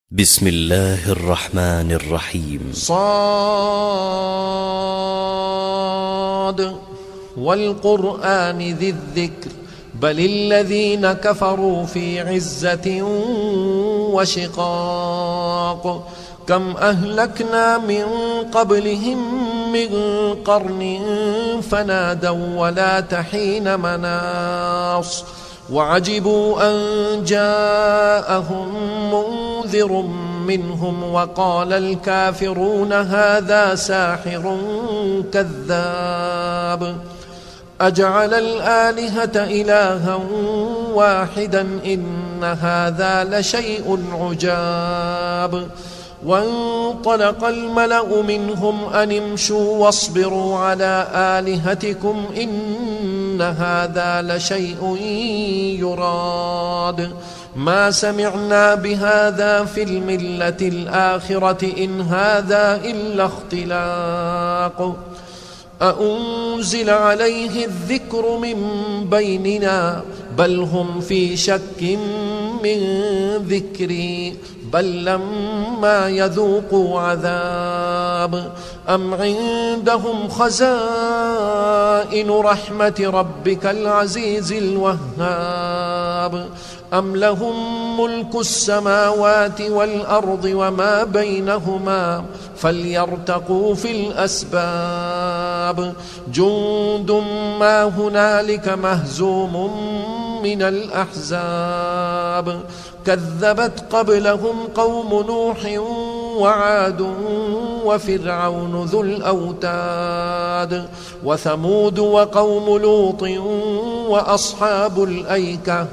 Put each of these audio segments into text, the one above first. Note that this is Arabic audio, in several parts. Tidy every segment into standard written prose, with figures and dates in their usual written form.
بسم الله الرحمن الرحيم صاد والقرآن ذي الذكر بل الذين كفروا في عزة وشقاق كم أهلكنا من قبلهم من قرن فنادوا ولا تحين مناص وعجبوا أن جاءهم منذر منهم وقال الكافرون هذا ساحر كذاب أجعل الآلهة إلها واحدا إن هذا لشيء عجاب وانطلق الملأ منهم أن امشوا واصبروا على آلهتكم إن هذا لشيء يراد ما سمعنا بهذا في الملة الآخرة إن هذا إلا اختلاق أأنزل عليه الذكر من بيننا بل هم في شك من ذكري بل لما يذوقوا عذاب أم عندهم خزائن رحمة ربك العزيز الوهاب أم لهم ملك السماوات والأرض وما بينهما فليرتقوا في الأسباب جند ما هنالك مهزوم من الأحزاب كذبت قبلهم قوم نوح وعاد وفرعون ذو الأوتاد وثمود وقوم لوط وأصحاب الأيكة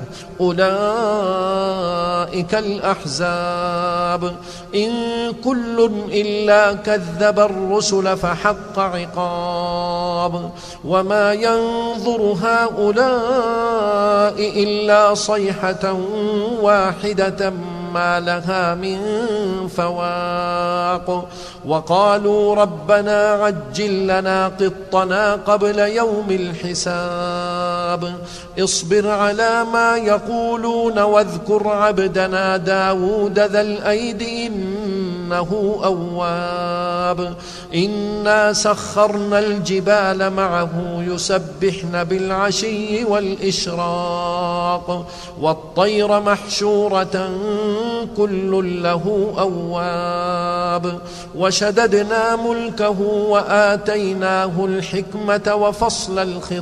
أولئك الأحزاب إن كل إلا كذب الرسل فحق عقاب وما ينظر هؤلاء إلا صيحة واحدة ما لها من فواق وقالوا ربنا عجل لنا قطنا قبل يوم الحساب اصبر على ما يقولون واذكر عبدنا داود ذا الأيد إنه أواب إنا سخرنا الجبال معه يسبحن بالعشي والإشراق والطير محشورة كل له أواب وشددنا ملكه وآتيناه الحكمة وفصل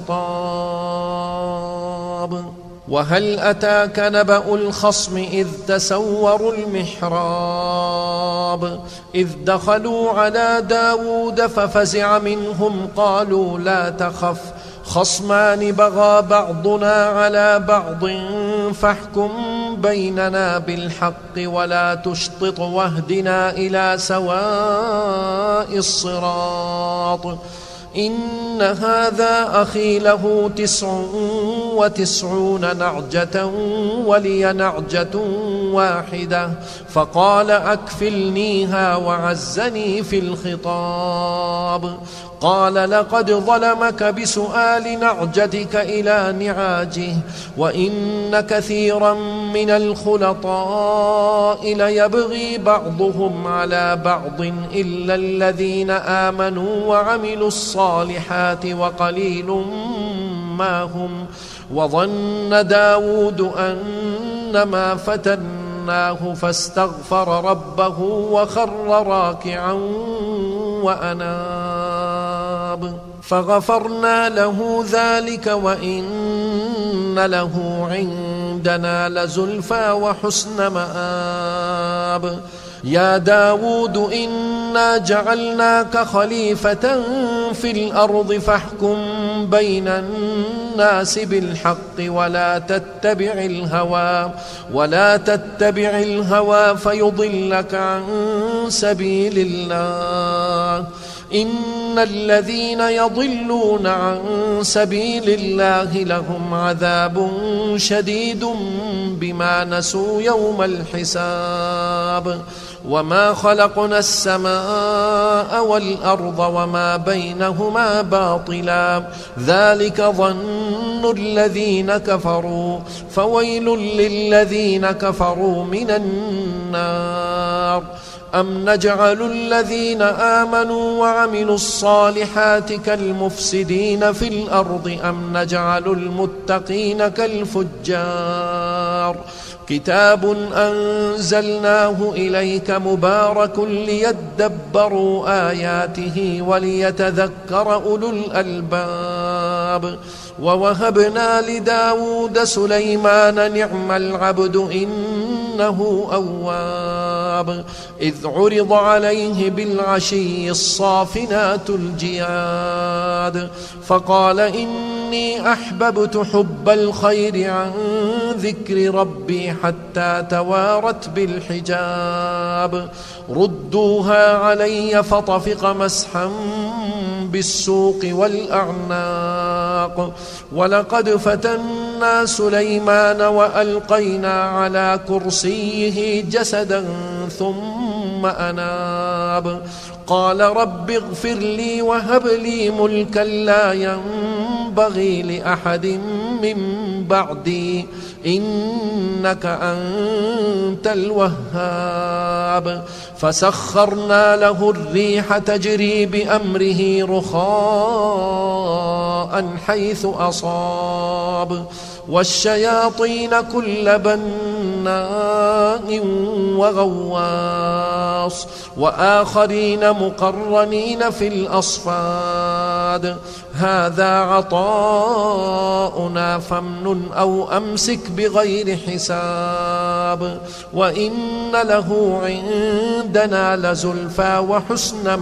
الخطاب وهل أتاك نبأ الخصم إذ تسوروا المحراب إذ دخلوا على داود ففزع منهم قالوا لا تخف خصمان بغى بعضنا على بعض فاحكم بيننا بالحق ولا تشطط واهدنا إلى سواء الصراط إن هذا أخي له 99 نعجة ولي نعجة واحدة فقال أكفلنيها وعزني في الخطاب قال لقد ظلمك بسؤال نعجتك إلى نعاجه وإن كثيرا من الخلطاء ليبغي بعضهم على بعض إلا الذين آمنوا وعملوا الصالحات وقليل ما هم وظن داود أنما فتناه فاستغفر ربه وخر راكعا وأناب فغفرنا له ذلك وإن له عندنا لزلفى وحسن مآب يا داود إنا جعلناك خليفة في الأرض فاحكم بين الناس بالحق ولا تتبع الهوى فيضلك عن سبيل الله إن الذين يضلون عن سبيل الله لهم عذاب شديد بما نسوا يوم الحساب وما خلقنا السماء والأرض وما بينهما باطلا ذلك ظن الذين كفروا فويل للذين كفروا من النار النار أم نجعل الذين آمنوا وعملوا الصالحات كالمفسدين في الأرض أم نجعل المتقين كالفجار كتاب أنزلناه إليك مبارك ليدبروا آياته وليتذكر أولو الألباب ووهبنا لداود سليمان نعم العبد إنه أواب إذ عرض عليه بالعشي الصافنات الجياد فقال إني أحببت حب الخير عن ذكر ربي حتى توارت بالحجاب ردوها علي فطفق مسحا بالسوق والأعناق ولقد فتنا سليمان وألقينا على كرسيه جسدا ثم أناب قال رب اغفر لي وهب لي ملكا لا ينبغي لأحد من بعدي إنك أنت الوهاب فسخرنا له الريح تجري بأمره رخاء حيث أصاب والشياطين كل بناء وغواص وآخرين مقرنين في الأصفاد هذا عطاؤنا فامنن أو أمسك بغير حساب وإن له عندنا لزلفى وحسن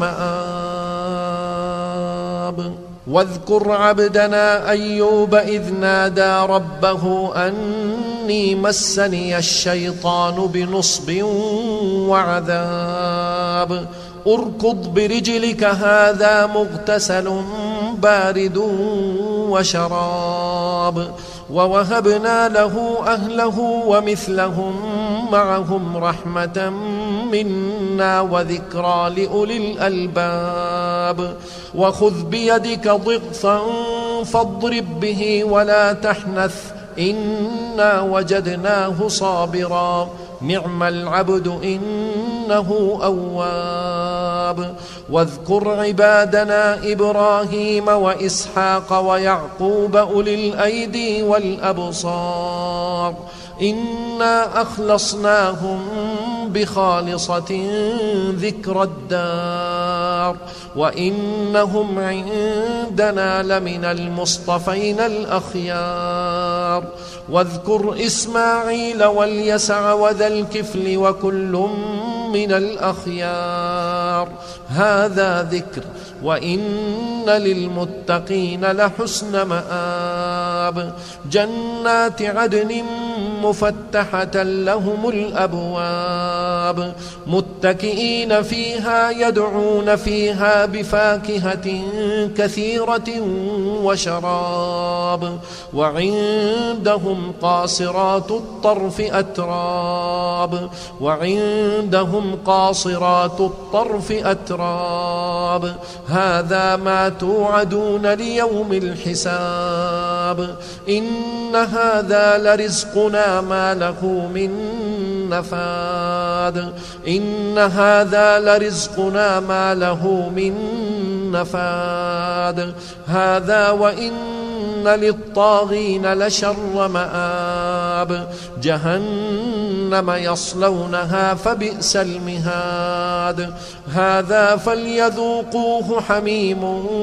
مآب واذكر عبدنا أيوب إذ نادى ربه أني مسني الشيطان بنصب وعذاب اركض برجلك هذا مغتسل بارد وشراب ووهبنا له أهله ومثلهم معهم رحمة منا وذكرى لأولي الألباب وخذ بيدك ضغثا فاضرب به ولا تحنث إنا وجدناه صابرا نعم العبد إنه أواب واذكر عبادنا إبراهيم وإسحاق ويعقوب أولي الأيدي والأبصار إنا أخلصناهم بخالصة ذكر الدار وإنهم عندنا لمن المصطفين الأخيار واذكر إسماعيل واليسع وذا الكفل وكل من الأخيار هذا ذكر وإن للمتقين لحسن مآب جنات عدن مفتحة لهم الأبواب متكئين فيها يدعون فيها بفاكهة كثيرة وشراب وعندهم قاصرات الطرف أتراب هذا ما توعدون ليوم الحساب إن هذا لرزقنا ما له من نفاد هذا وإن للطاغين لشر مآب جهنم يصلونها فبئس المهاد هذا فليذوقوه حميم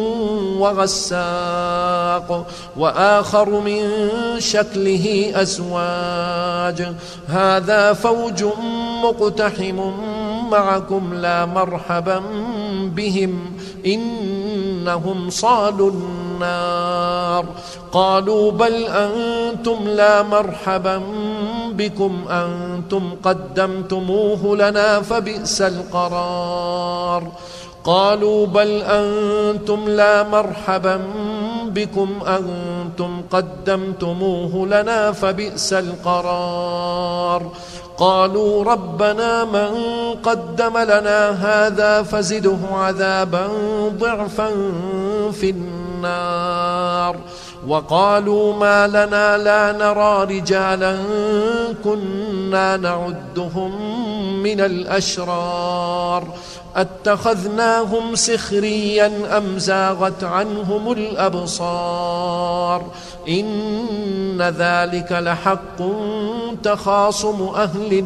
وغساق وآخر من شكله أزواج هذا فوج مقتحم معكم لا مرحبا بهم إنهم صالوا النار قالوا بل أنتم لا مرحبا بكم أنتم قدمتموه لنا فبئس القرار قالوا بل أنتم لا مرحبا بكم أنتم قدمتموه لنا فبئس القرار قالوا ربنا من قدم لنا هذا فزده عذابا ضعفا في النار وقالوا ما لنا لا نرى رجالا كنا نعدهم من الأشرار أتخذناهم سخريا أم زاغت عنهم الأبصار إن ذلك لحق تخاصم أهل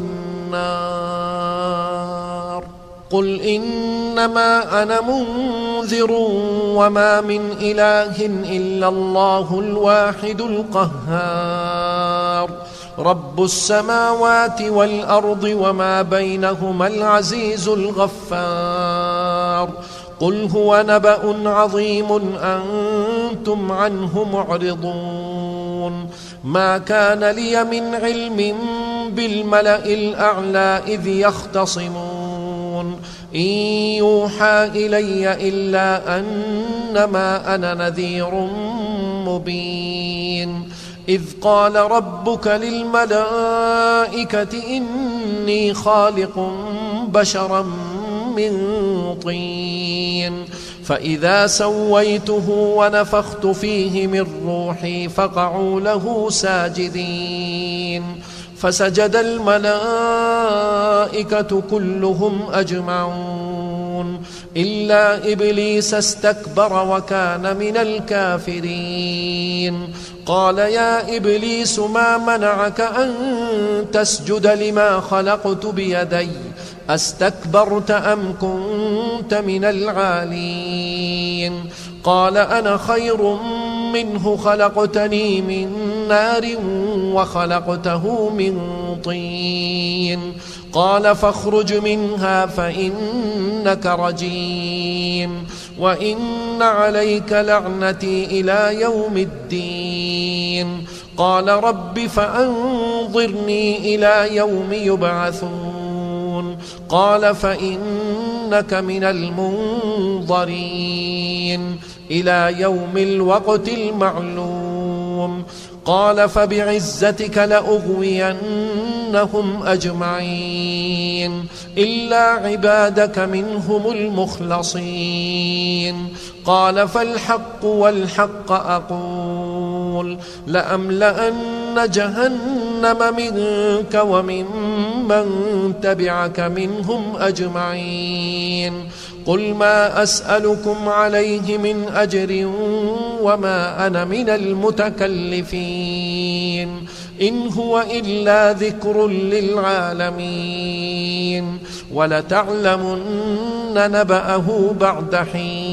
النار قل إنما أنا منذر وما من إله إلا الله الواحد القهار رب السماوات والأرض وما بينهما العزيز الغفار قل هو نبأ عظيم أنتم عنه معرضون ما كان لي من علم بالملأ الأعلى إذ يختصمون إن يوحى إلي إلا أنما أنا نذير مبين إذ قال ربك للملائكة إني خالق بشرا من طين فإذا سويته ونفخت فيه من روحي فقعوا له ساجدين فسجد الملائكة كلهم أجمعون إلا إبليس استكبر وكان من الكافرين قال يا إبليس ما منعك أن تسجد لما خلقت بيدي أستكبرت أم كنت من العالين قال أنا خير منه خلقتني من نار وخلقته من طين قال فاخرج منها فإنك رجيم وإن عليك لعنتي إلى يوم الدين قال رب فأنظرني إلى يوم يبعثون قال فإنك من المنظرين إلى يوم الوقت المعلوم قال فبعزتك لأغوينهم أجمعين إلا عبادك منهم المخلصين قال فالحق والحق أقول لأملأن جهنم منك وممن تبعك منهم أجمعين قل ما أسألكم عليه من أجر وما أنا من المتكلفين إن هو إلا ذكر للعالمين ولتعلمن نبأه بعد حين